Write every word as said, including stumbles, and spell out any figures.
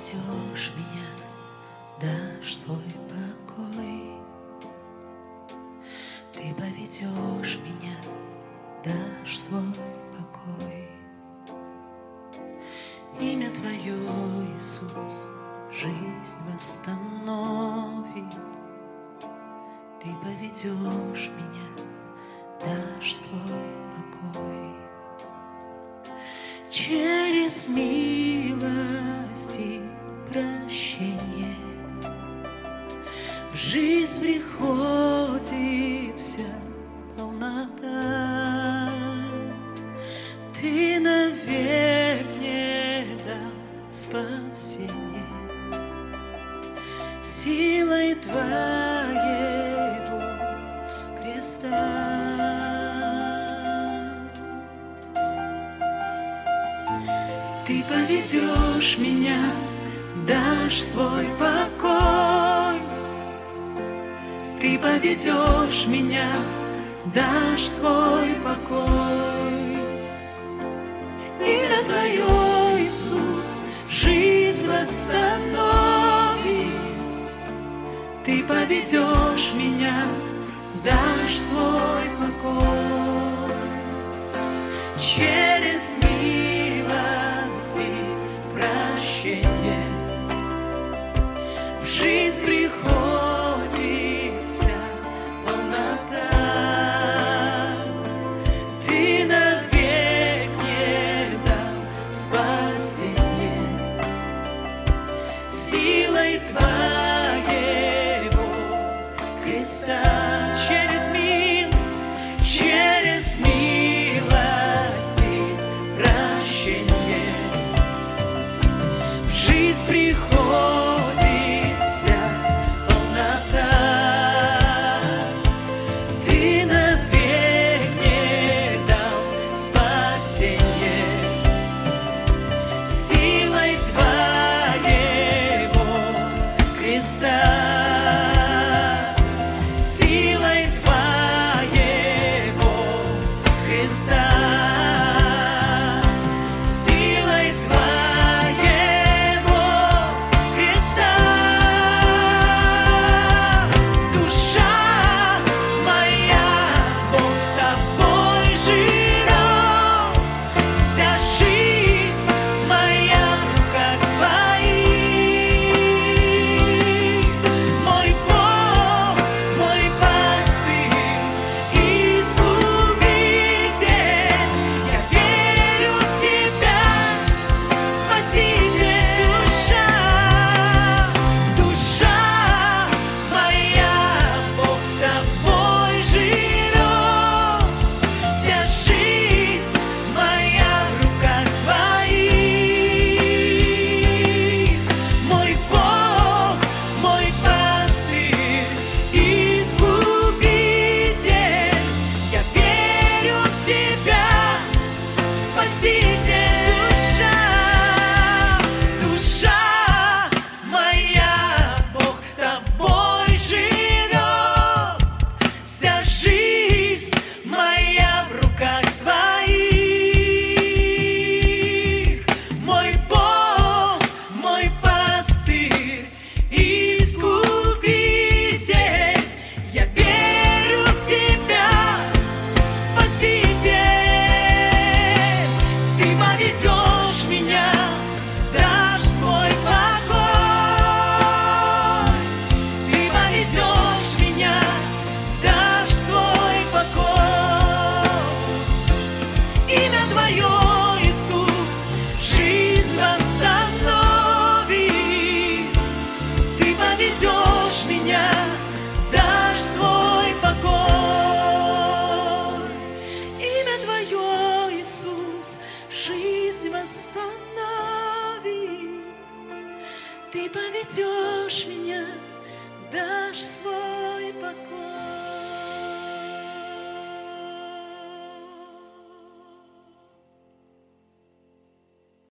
поведешь меня, дашь свой покой. Ты поведешь меня, дашь свой покой. Имя Твое, Иисус, жизнь восстановит. Ты поведешь меня, дашь свой покой. Через милость и прощение в жизнь приходит вся полнота. Ты навек мне дал спасение силой Твоего креста. Ты поведешь меня, дашь свой покой. Ты поведешь меня, дашь свой покой. Имя Твое, Иисус, жизнь восстановит. Ты поведешь меня, дашь свой покой. Через милость и прощение в жизнь приходит вся полнота. Ты навек мне дал спасение силой Твоего креста. Через милость, через милость и прощение в жизнь приходит вся полнота. Ты навек мне дал спасение силой Твоего креста. Силой Твоего креста. Силой Твоего креста. Душа моя, Бог Тобой живет. Вся жизнь моя в руках Твоих. Мой Бог, мой пастырь, искупитель, я верю в Тебя, Спаситель. Душа, душа моя, Бог Тобой живет. Вся жизнь моя в руках Твоих. Мой Бог, мой пастырь, искупитель, я верю в Тебя, Спаситель. Душа, душа моя, Бог Тобой живет. Вся жизнь моя в руках Твоих. Мой Бог, мой пастырь, искупитель, я верю в Тебя, Спаситель. Ты поведешь меня, дашь свой покой. Ты поведешь меня, дашь свой покой. Имя Твое, Иисус, жизнь восстановит. Ты поведешь меня, дашь свой покой. Имя Твое, Иисус, жизнь восстановит. Ты поведешь меня, дашь свой покой.